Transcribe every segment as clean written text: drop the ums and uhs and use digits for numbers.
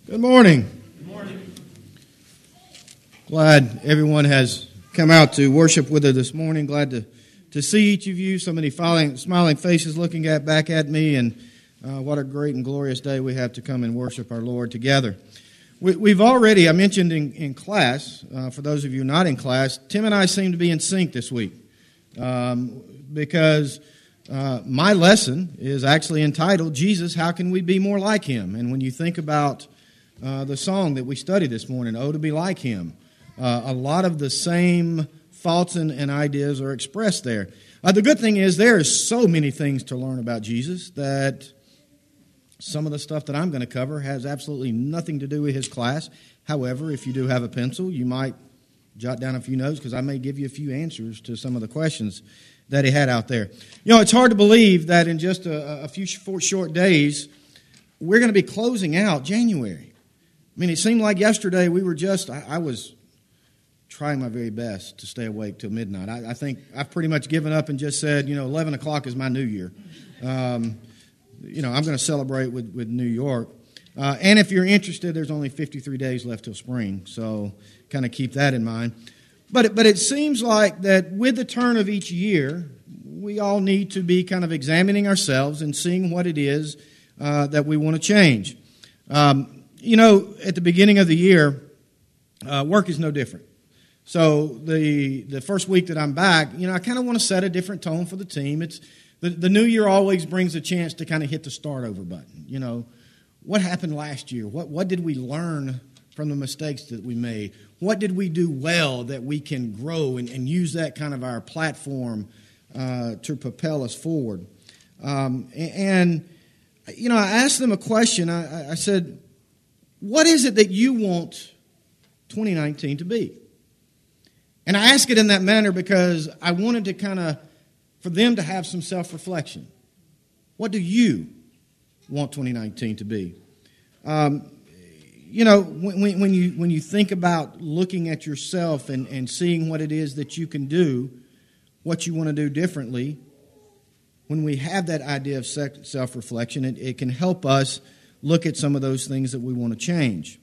Good morning. Good morning. Glad everyone has come out to worship with us this morning. Glad to see each of you. So many smiling faces looking back at me, and what a great and glorious day we have to come and worship our Lord together. We've already, I mentioned in class, for those of you not in class, Tim and I seem to be in sync this week because my lesson is actually entitled, Jesus, How Can We Be More Like Him? And when you think about the song that we studied this morning, Oh, to Be Like Him, a lot of the same thoughts and ideas are expressed there. The good thing is there is so many things to learn about Jesus that some of the stuff that I'm going to cover has absolutely nothing to do with his class. However, if you do have a pencil, you might jot down a few notes because I may give you a few answers to some of the questions that he had out there. You know, it's hard to believe that in just a few short days, we're going to be closing out January. I mean, it seemed like yesterday we were I was trying my very best to stay awake till midnight. I think I've pretty much given up and just said, 11 o'clock is my new year. I'm going to celebrate with New York. And if you're interested, there's only 53 days left till spring, so kind of keep that in mind. But it seems like that with the turn of each year, we all need to be kind of examining ourselves and seeing what it is that we want to change. At the beginning of the year, work is no different. So the first week that I'm back, I kind of want to set a different tone for the team. It's the new year always brings a chance to kind of hit the start over button. What happened last year? What did we learn from the mistakes that we made? What did we do well that we can grow and use that kind of our platform to propel us forward? I asked them a question. I said, what is it that you want 2019 to be? And I ask it in that manner because I wanted to for them to have some self-reflection. What do you want 2019 to be? When you think about looking at yourself and seeing what it is that you can do, what you want to do differently, when we have that idea of self-reflection, it can help us look at some of those things that we want to change.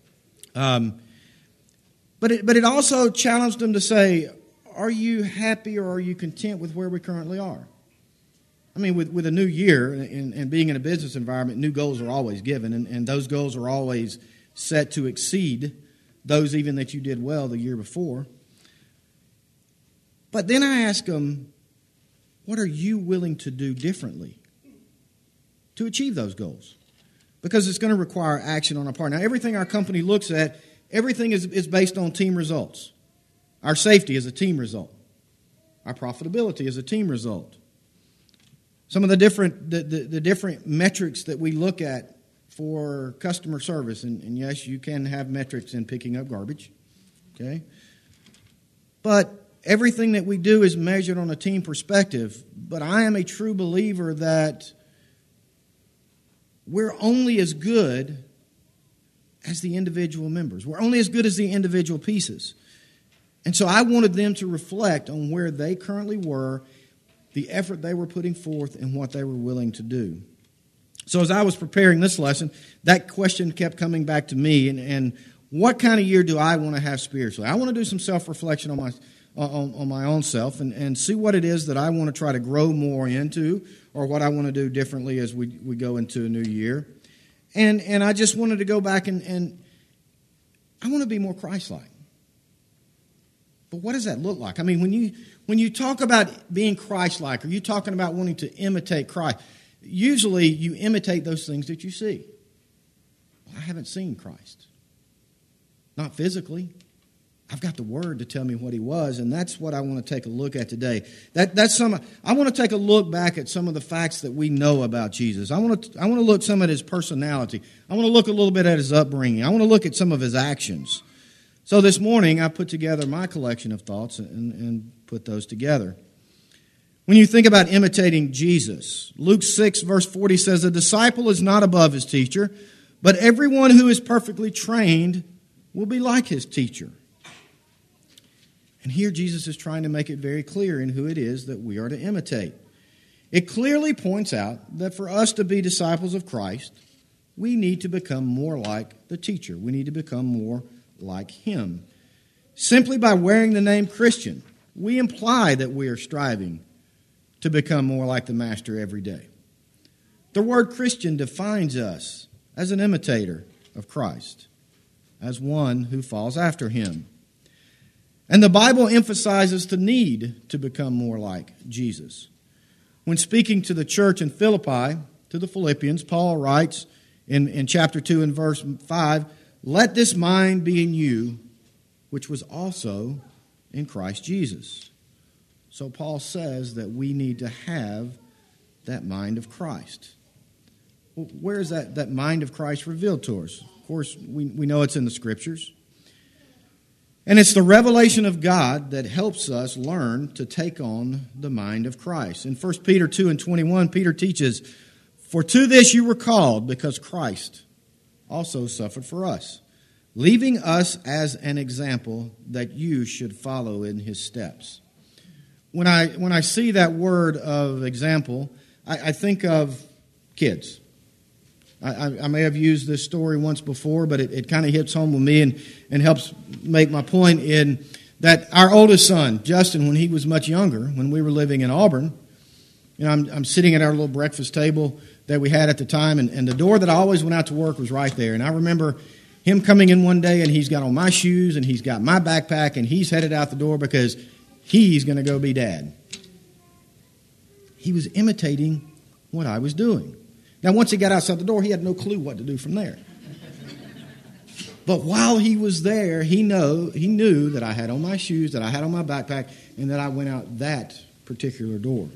But it also challenged them to say, are you happy or are you content with where we currently are? I mean, with a new year and being in a business environment, new goals are always given, and those goals are always set to exceed those even that you did well the year before. But then I ask them, what are you willing to do differently to achieve those goals? Because it's going to require action on our part. Now, everything our company looks at, everything is based on team results. Our safety is a team result. Our profitability is a team result. Some of the different metrics that we look at for customer service, and yes, you can have metrics in picking up garbage, okay? But everything that we do is measured on a team perspective. But I am a true believer that we're only as good as the individual members. We're only as good as the individual pieces. And so I wanted them to reflect on where they currently were, the effort they were putting forth, and what they were willing to do. So as I was preparing this lesson, that question kept coming back to me, and what kind of year do I want to have spiritually? I want to do some self-reflection on my own self and see what it is that I want to try to grow more into, or what I want to do differently as we go into a new year. And I just wanted to go back and I want to be more Christ-like. But what does that look like? I mean, when you talk about being Christ-like, or you talking about wanting to imitate Christ, usually you imitate those things that you see. Well, I haven't seen Christ. Not physically. I've got the Word to tell me what He was, and that's what I want to take a look at today. I want to take a look back at some of the facts that we know about Jesus. I want to look some at His personality. I want to look a little bit at His upbringing. I want to look at some of His actions. So this morning, I put together my collection of thoughts and put those together. When you think about imitating Jesus, Luke 6, verse 40 says, "A disciple is not above his teacher, but everyone who is perfectly trained will be like his teacher." And here Jesus is trying to make it very clear in who it is that we are to imitate. It clearly points out that for us to be disciples of Christ, we need to become more like the teacher. We need to become more like him. Simply by wearing the name Christian, we imply that we are striving to become more like the Master every day. The word Christian defines us as an imitator of Christ, as one who follows after him. And the Bible emphasizes the need to become more like Jesus. When speaking to the church in Philippi, to the Philippians, Paul writes in chapter 2 and verse 5, "Let this mind be in you, which was also in Christ Jesus." So Paul says that we need to have that mind of Christ. Well, where is that mind of Christ revealed to us? Of course, we know it's in the Scriptures. And it's the revelation of God that helps us learn to take on the mind of Christ. In 1 Peter 2 and 21, Peter teaches, "For to this you were called, because Christ also suffered for us, leaving us as an example that you should follow in his steps." When I see that word of example, I think of kids. I may have used this story once before, but it kind of hits home with me and helps make my point in that our oldest son, Justin, when he was much younger, when we were living in Auburn, I'm sitting at our little breakfast table that we had at the time, and the door that I always went out to work was right there. And I remember him coming in one day, and he's got on my shoes, and he's got my backpack, and he's headed out the door because he's going to go be dad. He was imitating what I was doing. Now, once he got outside the door, he had no clue what to do from there. But while he was there, he knew that I had on my shoes, that I had on my backpack, and that I went out that particular door.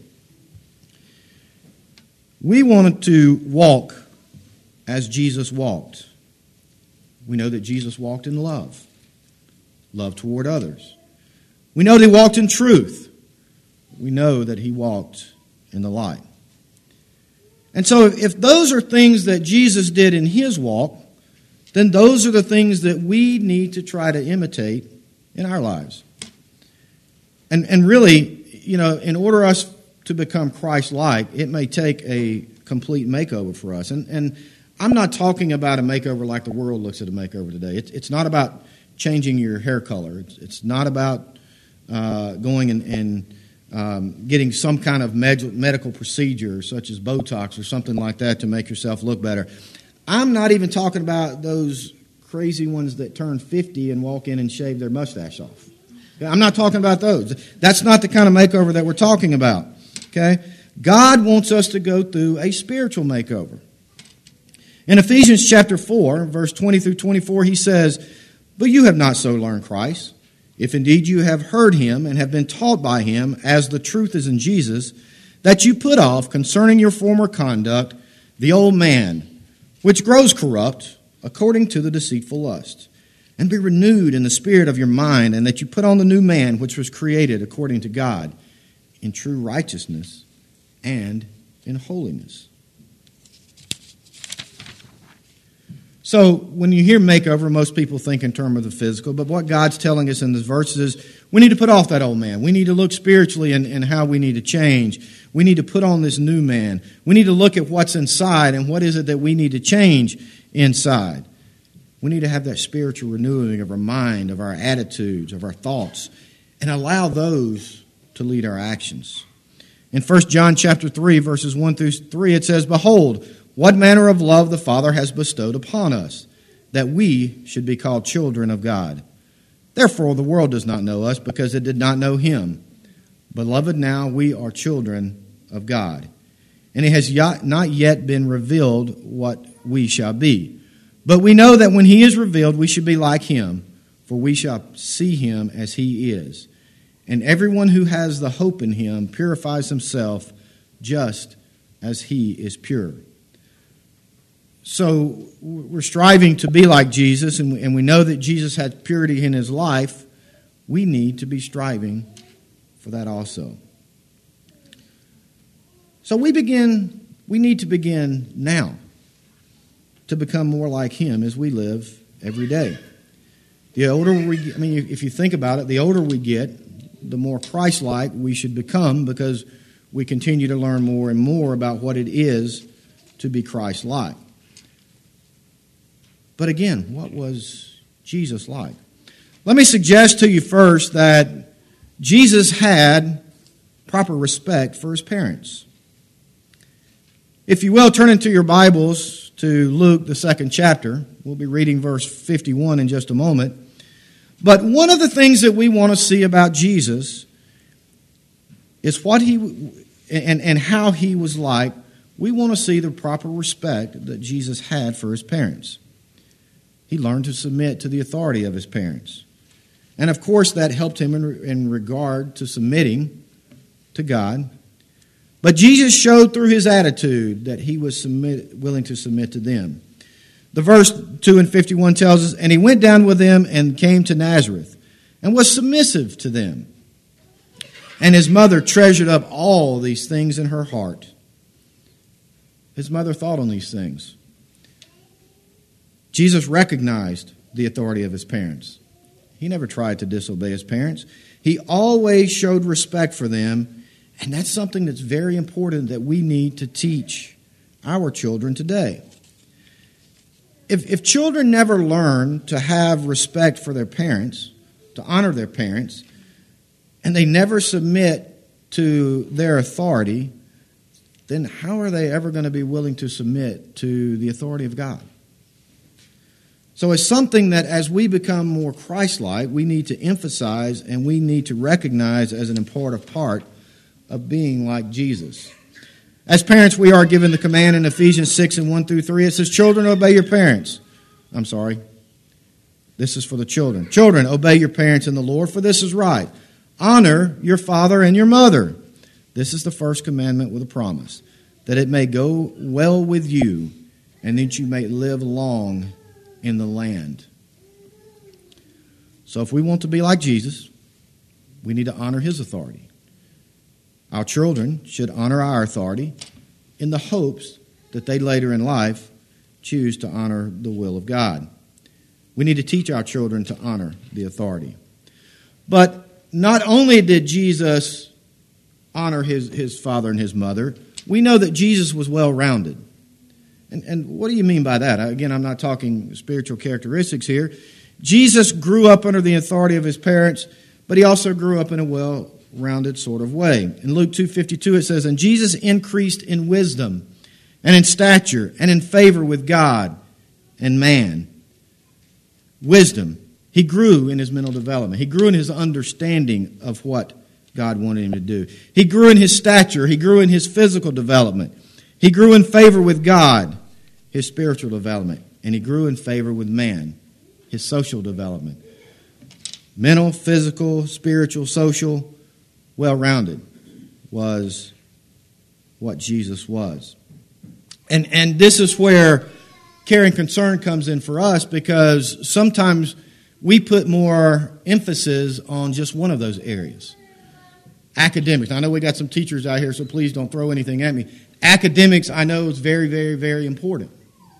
We wanted to walk as Jesus walked. We know that Jesus walked in love toward others. We know that he walked in truth. We know that he walked in the light. And so if those are things that Jesus did in his walk, then those are the things that we need to try to imitate in our lives. And really, in order us to become Christ-like, it may take a complete makeover for us. And I'm not talking about a makeover like the world looks at a makeover today. It's not about changing your hair color. It's not about going and getting some kind of medical procedure such as Botox or something like that to make yourself look better. I'm not even talking about those crazy ones that turn 50 and walk in and shave their mustache off. I'm not talking about those. That's not the kind of makeover that we're talking about. Okay? God wants us to go through a spiritual makeover. In Ephesians chapter 4, verse 20 through 24, he says, "But you have not so learned Christ, if indeed you have heard him and have been taught by him, as the truth is in Jesus, that you put off concerning your former conduct the old man, which grows corrupt according to the deceitful lust, and be renewed in the spirit of your mind, and that you put on the new man, which was created according to God, in true righteousness and in holiness." So when you hear makeover, most people think in terms of the physical, but what God's telling us in this verse is we need to put off that old man. We need to look spiritually in how we need to change. We need to put on this new man. We need to look at what's inside and what is it that we need to change inside. We need to have that spiritual renewing of our mind, of our attitudes, of our thoughts, and allow those to lead our actions. In 1 John chapter 3, verses 1 through 3, it says, "Behold, what manner of love the Father has bestowed upon us, that we should be called children of God. Therefore the world does not know us, because it did not know him. Beloved, now we are children of God. And it has not yet been revealed what we shall be. But we know that when he is revealed, we shall be like him, for we shall see him as he is. And everyone who has the hope in him purifies himself just as he is pure." So we're striving to be like Jesus, and we know that Jesus had purity in his life. We need to be striving for that also. So we need to begin now to become more like him as we live every day. The older if you think about it, the older we get, the more Christ-like we should become, because we continue to learn more and more about what it is to be Christ-like. But again, what was Jesus like? Let me suggest to you first that Jesus had proper respect for his parents. If you will, turn into your Bibles to Luke, the 2nd chapter. We'll be reading verse 51 in just a moment. But one of the things that we want to see about Jesus is what he and how he was like. We want to see the proper respect that Jesus had for his parents. He learned to submit to the authority of his parents. And of course, that helped him in regard to submitting to God. But Jesus showed through his attitude that he was willing to submit to them. The verse 2 and 51 tells us, "And he went down with them and came to Nazareth, and was submissive to them. And his mother treasured up all these things in her heart." His mother thought on these things. Jesus recognized the authority of his parents. He never tried to disobey his parents. He always showed respect for them, and that's something that's very important that we need to teach our children today. If children never learn to have respect for their parents, to honor their parents, and they never submit to their authority, then how are they ever going to be willing to submit to the authority of God? So it's something that as we become more Christ-like, we need to emphasize and we need to recognize as an important part of being like Jesus. As parents, we are given the command in Ephesians 6 and 1 through 3. It says, "Children, obey your parents." I'm sorry. This is for the children. "Children, obey your parents in the Lord, for this is right. Honor your father and your mother. This is the first commandment with a promise, that it may go well with you and that you may live long in the land." So if we want to be like Jesus, we need to honor his authority. Our children should honor our authority in the hopes that they later in life choose to honor the will of God. We need to teach our children to honor the authority. But not only did Jesus honor his father and his mother, we know that Jesus was well-rounded. And what do you mean by that? Again, I'm not talking spiritual characteristics here. Jesus grew up under the authority of his parents, but he also grew up in a well-rounded sort of way. In Luke 2:52 it says, "And Jesus increased in wisdom and in stature and in favor with God and man." Wisdom. He grew in his mental development. He grew in his understanding of what God wanted him to do. He grew in his stature. He grew in his physical development. He grew in favor with God, his spiritual development. And he grew in favor with man, his social development. Mental, physical, spiritual, social, well-rounded was what Jesus was. And this is where care and concern comes in for us, because sometimes we put more emphasis on just one of those areas. Academics. Now, I know we got some teachers out here, so please don't throw anything at me. Academics, I know, is very, very, very important.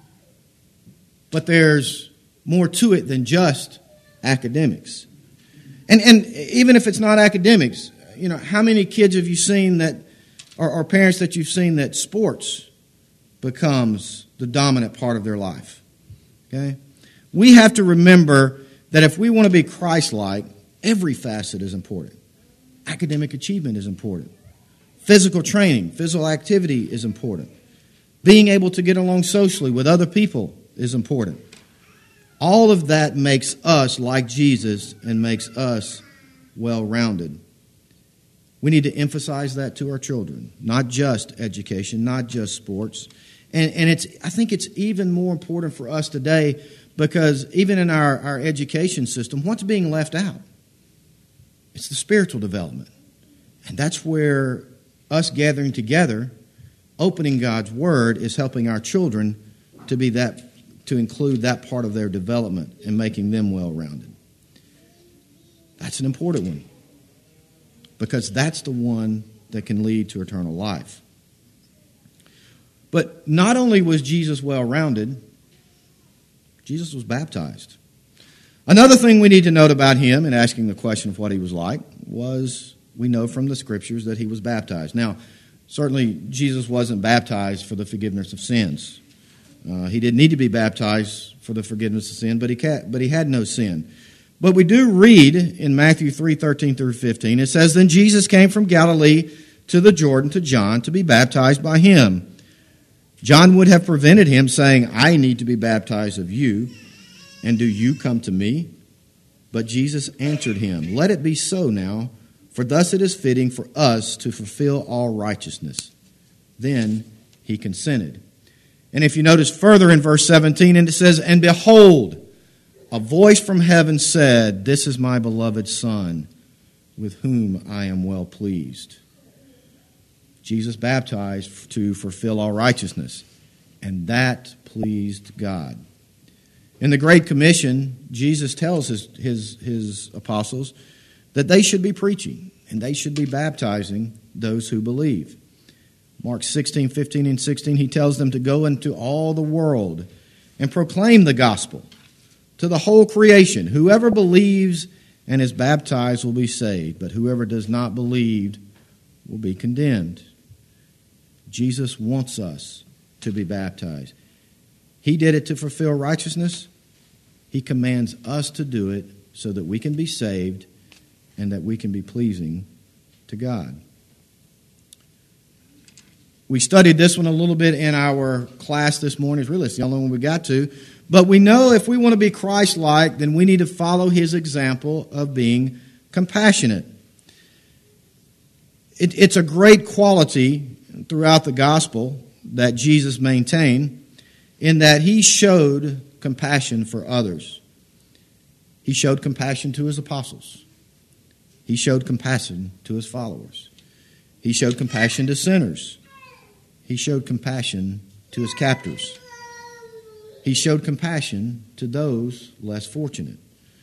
But there's more to it than just academics. And even if it's not academics, you know, how many kids have you seen that, or parents that you've seen that sports becomes the dominant part of their life? Okay? We have to remember that if we want to be Christ-like, every facet is important. Academic achievement is important. Physical training, physical activity is important. Being able to get along socially with other people is important. All of that makes us like Jesus and makes us well-rounded. We need to emphasize that to our children, not just education, not just sports. And I think it's even more important for us today, because even in our education system, what's being left out? It's the spiritual development. And that's where us gathering together, opening God's Word, is helping our children to be that, to include that part of their development and making them well-rounded. That's an important one, because that's the one that can lead to eternal life. But not only was Jesus well-rounded, Jesus was baptized. Another thing we need to note about him, in asking the question of what he was like, was we know from the Scriptures that he was baptized. Now, certainly Jesus wasn't baptized for the forgiveness of sins. He didn't need to be baptized for the forgiveness of sin, but he had no sin. But we do read in Matthew 3:13 through 15, it says, "Then Jesus came from Galilee to the Jordan to John to be baptized by him. John would have prevented him, saying, 'I need to be baptized of you, and do you come to me?' But Jesus answered him, 'Let it be so now, for thus it is fitting for us to fulfill all righteousness.' Then he consented." And if you notice further in verse 17, and it says, "And behold, a voice from heaven said, 'This is my beloved Son, with whom I am well pleased.'" Jesus baptized to fulfill all righteousness, and that pleased God. In the Great Commission, Jesus tells his apostles that they should be preaching and they should be baptizing those who believe. Mark 16:15 and 16, he tells them to go into all the world and proclaim the gospel to the whole creation. Whoever believes and is baptized will be saved, but whoever does not believe will be condemned. Jesus wants us to be baptized. He did it to fulfill righteousness. He commands us to do it so that we can be saved and that we can be pleasing to God. We studied this one a little bit in our class this morning. It's the only one we got to. But we know if we want to be Christ-like, then we need to follow his example of being compassionate. It's a great quality throughout the gospel that Jesus maintained in that he showed compassion for others. He showed compassion to his apostles. He showed compassion to his followers. He showed compassion to sinners. He showed compassion to his captors. He showed compassion to those less fortunate.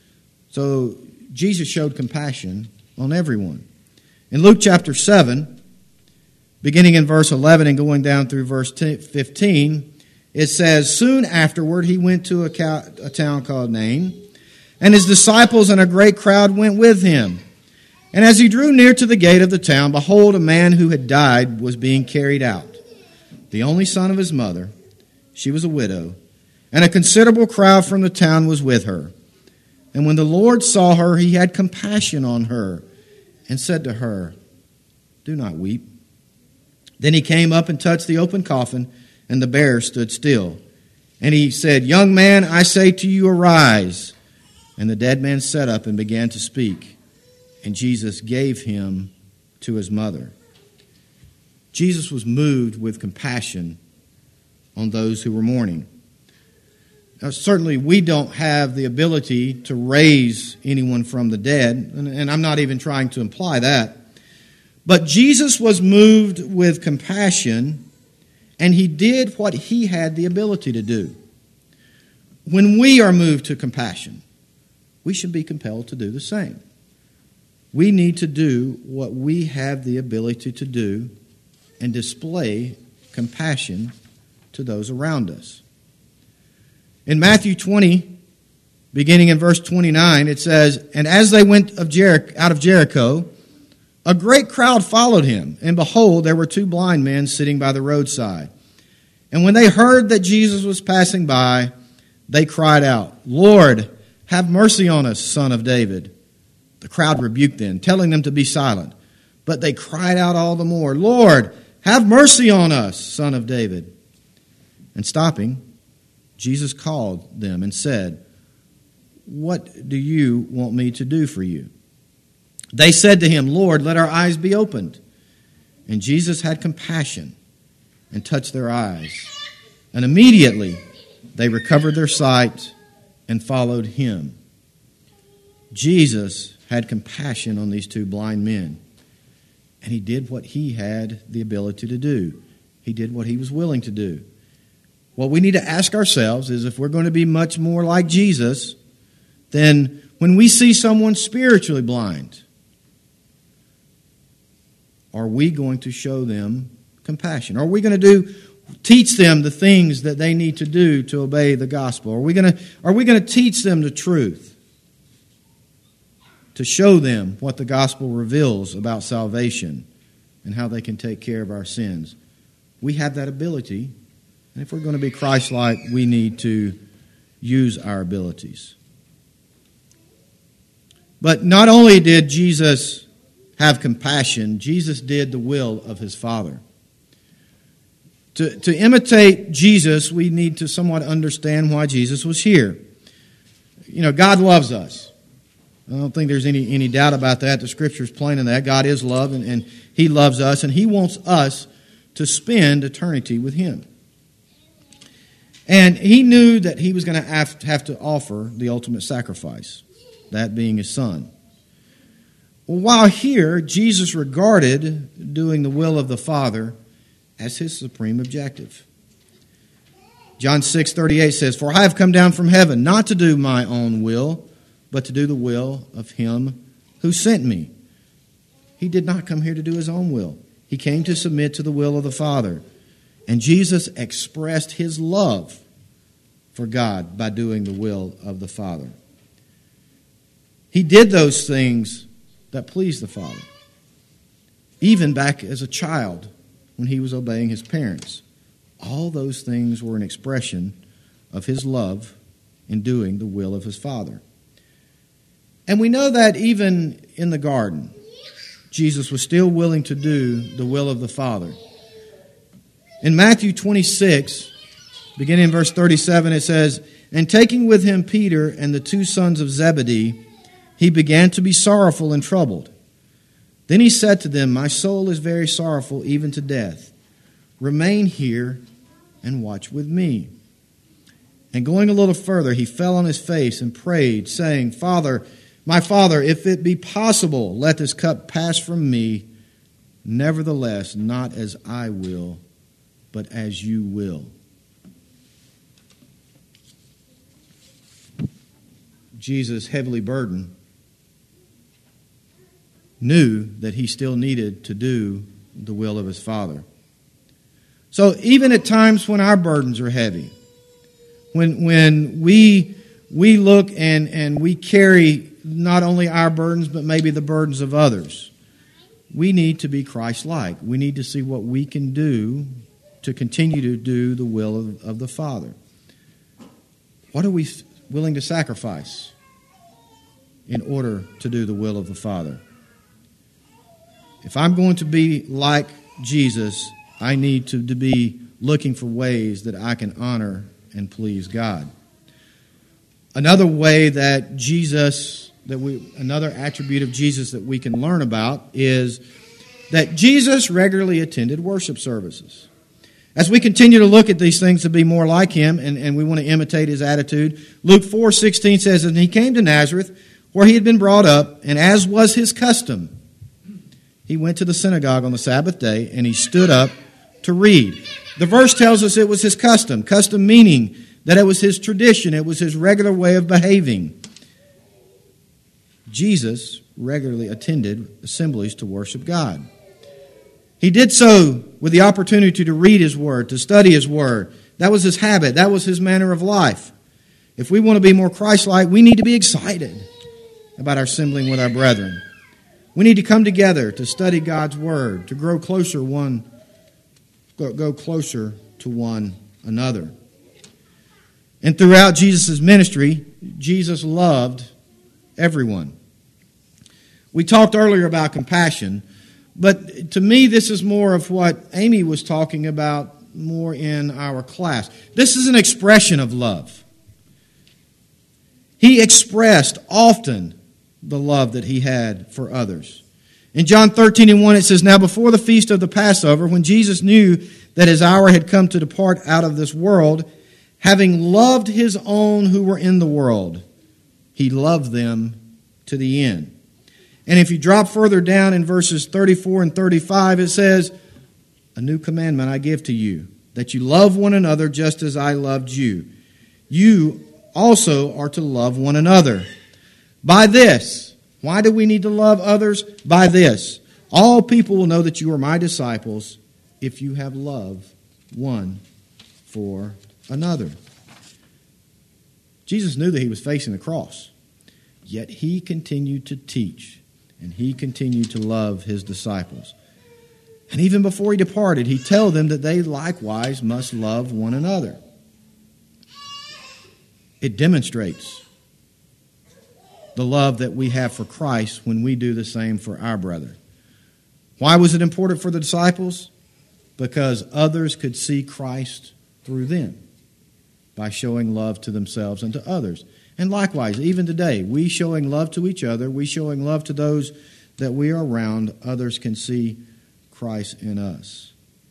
So Jesus showed compassion on everyone. In Luke chapter 7, beginning in verse 11 and going down through verse 15, it says, "Soon afterward he went to a town called Nain, and his disciples and a great crowd went with him. And as he drew near to the gate of the town, behold, a man who had died was being carried out, the only son of his mother. She was a widow, and a considerable crowd from the town was with her. And when the Lord saw her, he had compassion on her and said to her, 'Do not weep.' Then he came up and touched the open coffin, and the bearer stood still. And he said, 'Young man, I say to you, arise.' And the dead man sat up and began to speak. And Jesus gave him to his mother." Jesus was moved with compassion on those who were mourning. Now, certainly we don't have the ability to raise anyone from the dead, and I'm not even trying to imply that. But Jesus was moved with compassion, and he did what he had the ability to do. When we are moved to compassion, we should be compelled to do the same. We need to do what we have the ability to do and display compassion to those around us. In Matthew 20, beginning in verse 29, it says, "And as they went out of Jericho, a great crowd followed him, and behold, there were two blind men sitting by the roadside. And when they heard that Jesus was passing by, they cried out, 'Lord, have mercy on us, Son of David.' The crowd rebuked them, telling them to be silent. But they cried out all the more, 'Lord, have mercy on us, Son of David.' And stopping, Jesus called them and said, 'What do you want me to do for you?' They said to him, 'Lord, let our eyes be opened.' And Jesus had compassion and touched their eyes. And immediately they recovered their sight and followed him." Jesus had compassion on these two blind men. And he did what he had the ability to do. He did what he was willing to do. What we need to ask ourselves is, if we're going to be much more like Jesus, then when we see someone spiritually blind, are we going to show them compassion? Are we going to teach them the things that they need to do to obey the gospel? Are we going to teach them the truth? To show them what the gospel reveals about salvation and how they can take care of our sins. We have that ability, And if we're going to be Christ-like, we need to use our abilities. But not only did Jesus have compassion, Jesus did the will of his Father. To imitate Jesus, we need to somewhat understand why Jesus was here. You know, God loves us. I don't think there's any doubt about that. The Scripture is plain in that. God is love, and he loves us, and he wants us to spend eternity with him. And he knew that he was going to have to offer the ultimate sacrifice, that being his Son. Well, while here, Jesus regarded doing the will of the Father as his supreme objective. John 6:38 says, "For I have come down from heaven, not to do my own will, but to do the will of him who sent me." He did not come here to do his own will. He came to submit to the will of the Father. And Jesus expressed his love for God by doing the will of the Father. He did those things that pleased the Father, even back as a child when he was obeying his parents. All those things were an expression of his love in doing the will of his Father. And we know that even in the garden, Jesus was still willing to do the will of the Father. In Matthew 26, beginning in verse 37, it says, "And taking with him Peter and the two sons of Zebedee, he began to be sorrowful and troubled. Then he said to them, 'My soul is very sorrowful, even to death. Remain here and watch with me.' And going a little further, he fell on his face and prayed, saying, 'My Father, if it be possible, let this cup pass from me. Nevertheless, not as I will, but as you will.'" Jesus, heavily burdened, knew that he still needed to do the will of his Father. So even at times when our burdens are heavy, when we look and we carry not only our burdens, but maybe the burdens of others, we need to be Christ-like. We need to see what we can do to continue to do the will of the Father. What are we willing to sacrifice in order to do the will of the Father? If I'm going to be like Jesus, I need to be looking for ways that I can honor and please God. Another way that another attribute of Jesus that we can learn about is that Jesus regularly attended worship services. As we continue to look at these things to be more like him, and we want to imitate his attitude, Luke 4:16 says, "And he came to Nazareth, where he had been brought up, and as was his custom, he went to the synagogue on the Sabbath day, and he stood up to read." The verse tells us it was his custom meaning that it was his tradition, it was his regular way of behaving. Jesus regularly attended assemblies to worship God. He did so with the opportunity to read his word, to study his word. That was his habit. That was his manner of life. If we want to be more Christ-like, we need to be excited about our assembling with our brethren. We need to come together to study God's word, to go closer to one another. And throughout Jesus' ministry, Jesus loved everyone. We talked earlier about compassion, but to me this is more of what Amy was talking about more in our class. This is an expression of love. He expressed often the love that he had for others. In John 13:1 it says, "Now before the feast of the Passover, when Jesus knew that his hour had come to depart out of this world, having loved his own who were in the world, he loved them to the end." And if you drop further down in verses 34 and 35, it says, "A new commandment I give to you, that you love one another just as I loved you. You also are to love one another. By this," why do we need to love others? "By this, all people will know that you are my disciples if you have love one for another." Jesus knew that he was facing the cross, yet he continued to teach and he continued to love his disciples. And even before he departed, he told them that they likewise must love one another. It demonstrates the love that we have for Christ when we do the same for our brother. Why was it important for the disciples? Because others could see Christ through them by showing love to themselves and to others. And likewise, even today, we showing love to each other, we showing love to those that we are around, others can see Christ in us.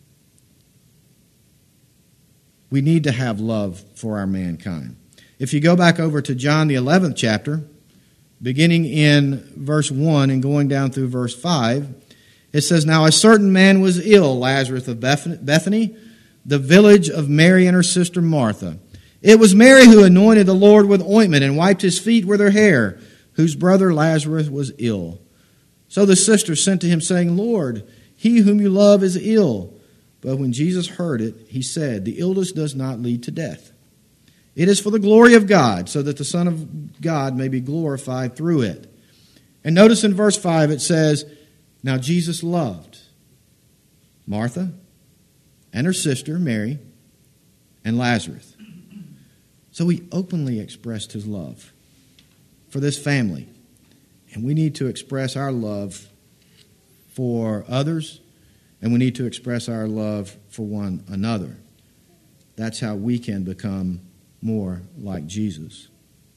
We need to have love for our mankind. If you go back over to John the 11th chapter, beginning in verse 1 and going down through verse 5, it says, "Now a certain man was ill, Lazarus of Bethany, the village of Mary and her sister Martha. It was Mary who anointed the Lord with ointment and wiped his feet with her hair, whose brother Lazarus was ill. So the sisters sent to him, saying, Lord, he whom you love is ill. But when Jesus heard it, he said, the illness does not lead to death. It is for the glory of God, so that the Son of God may be glorified through it." And notice in verse 5 it says, "Now Jesus loved Martha and her sister Mary and Lazarus." So he openly expressed his love for this family. And we need to express our love for others, and we need to express our love for one another. That's how we can become more like Jesus.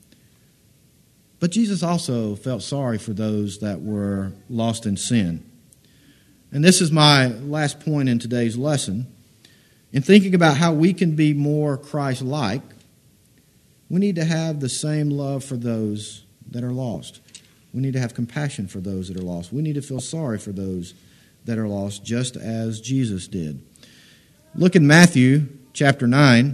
But Jesus also felt sorry for those that were lost in sin. And this is my last point in today's lesson. In thinking about how we can be more Christ-like, we need to have the same love for those that are lost. We need to have compassion for those that are lost. We need to feel sorry for those that are lost, just as Jesus did. Look in Matthew chapter 9.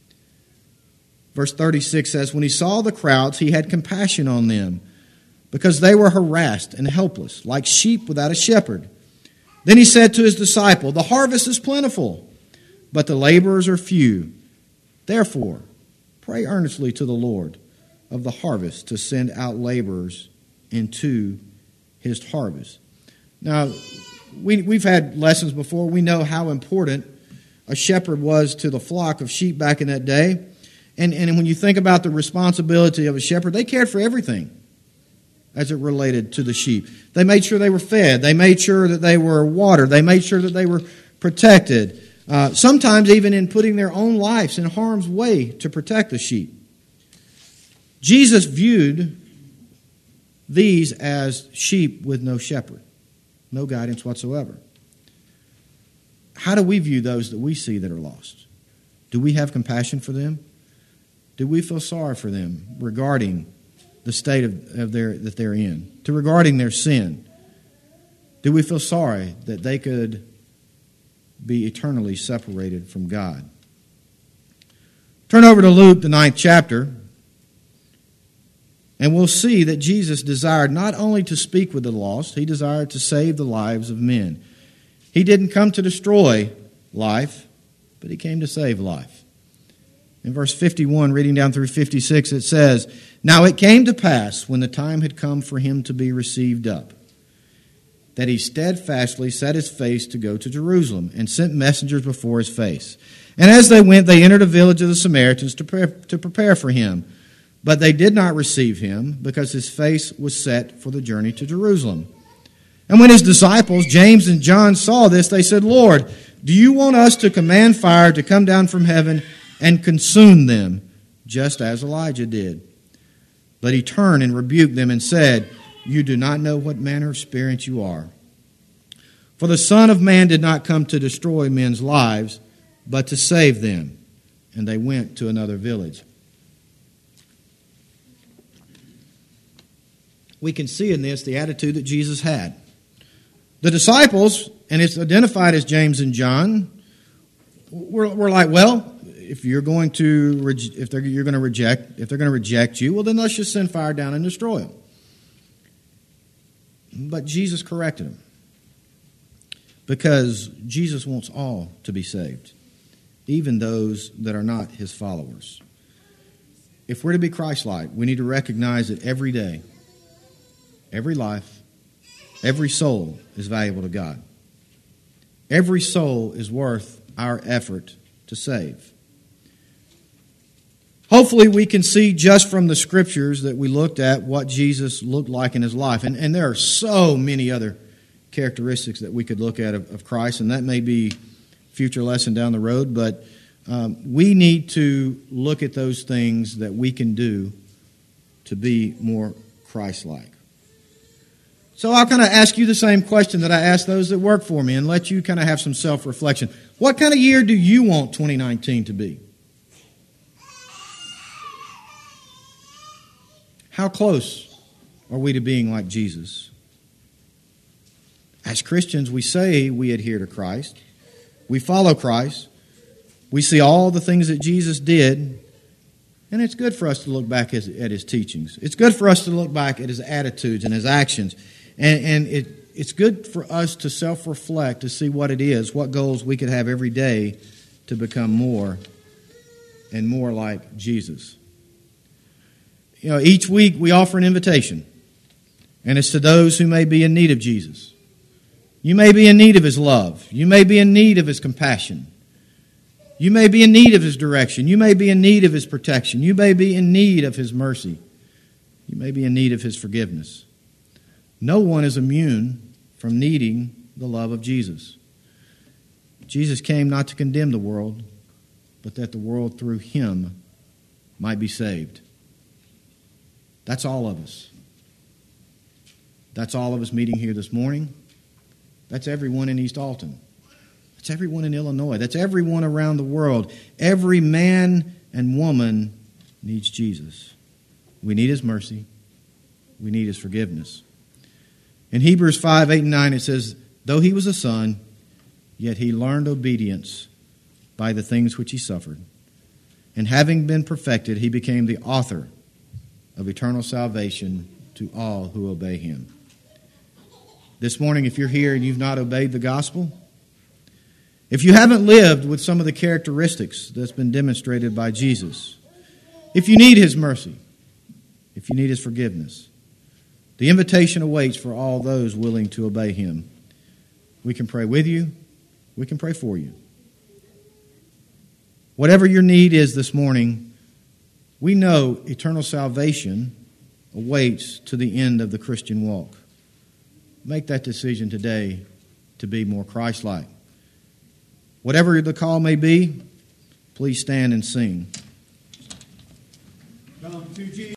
Verse 36 says, "When he saw the crowds, he had compassion on them, because they were harassed and helpless, like sheep without a shepherd. Then he said to his disciple, the harvest is plentiful, but the laborers are few. Therefore, pray earnestly to the Lord of the harvest to send out laborers into his harvest." Now, we've had lessons before. We know how important a shepherd was to the flock of sheep back in that day. And when you think about the responsibility of a shepherd, they cared for everything as it related to the sheep. They made sure they were fed. They made sure that they were watered. They made sure that they were protected. Sometimes even in putting their own lives in harm's way to protect the sheep. Jesus viewed these as sheep with no shepherd, no guidance whatsoever. How do we view those that we see that are lost? Do we have compassion for them? Do we feel sorry for them regarding the state that they're in, regarding their sin? Do we feel sorry that they could be eternally separated from God? Turn over to Luke, the 9th chapter, and we'll see that Jesus desired not only to speak with the lost, he desired to save the lives of men. He didn't come to destroy life, but he came to save life. In verse 51, reading down through 56, it says, "Now it came to pass, when the time had come for him to be received up, that he steadfastly set his face to go to Jerusalem, and sent messengers before his face. And as they went, they entered a village of the Samaritans to prepare for him. But they did not receive him, because his face was set for the journey to Jerusalem. And when his disciples, James and John, saw this, they said, Lord, do you want us to command fire to come down from heaven and consume them, just as Elijah did? But he turned and rebuked them and said, you do not know what manner of spirit you are. For the Son of Man did not come to destroy men's lives, but to save them. And they went to another village." We can see in this the attitude that Jesus had. The disciples, and it's identified as James and John, were like, well, if you're going to reject you, well, then let's just send fire down and destroy them. But Jesus corrected them, because Jesus wants all to be saved, even those that are not his followers. If we're to be Christ-like, we need to recognize that every day, every life, every soul is valuable to God. Every soul is worth our effort to save. Hopefully we can see just from the scriptures that we looked at what Jesus looked like in his life. And there are so many other characteristics that we could look at of Christ, and that may be a future lesson down the road, but we need to look at those things that we can do to be more Christ-like. So I'll kind of ask you the same question that I asked those that work for me and let you kind of have some self-reflection. What kind of year do you want 2019 to be? How close are we to being like Jesus? As Christians, we say we adhere to Christ. We follow Christ. We see all the things that Jesus did. And it's good for us to look back at his teachings. It's good for us to look back at his attitudes and his actions. And it's good for us to self-reflect to see what it is, what goals we could have every day to become more and more like Jesus. You know, each week we offer an invitation, and it's to those who may be in need of Jesus. You may be in need of his love. You may be in need of his compassion. You may be in need of his direction. You may be in need of his protection. You may be in need of his mercy. You may be in need of his forgiveness. No one is immune from needing the love of Jesus. Jesus came not to condemn the world, but that the world through him might be saved. That's all of us. That's all of us meeting here this morning. That's everyone in East Alton. That's everyone in Illinois. That's everyone around the world. Every man and woman needs Jesus. We need his mercy. We need his forgiveness. In Hebrews 5, 8, and 9, it says, though he was a son, yet he learned obedience by the things which he suffered. And having been perfected, he became the author of eternal salvation to all who obey him. This morning, if you're here and you've not obeyed the gospel, if you haven't lived with some of the characteristics that's been demonstrated by Jesus, if you need his mercy, if you need his forgiveness, the invitation awaits for all those willing to obey him. We can pray with you. We can pray for you. Whatever your need is this morning, we know eternal salvation awaits to the end of the Christian walk. Make that decision today to be more Christ-like. Whatever the call may be, please stand and sing. Come to Jesus.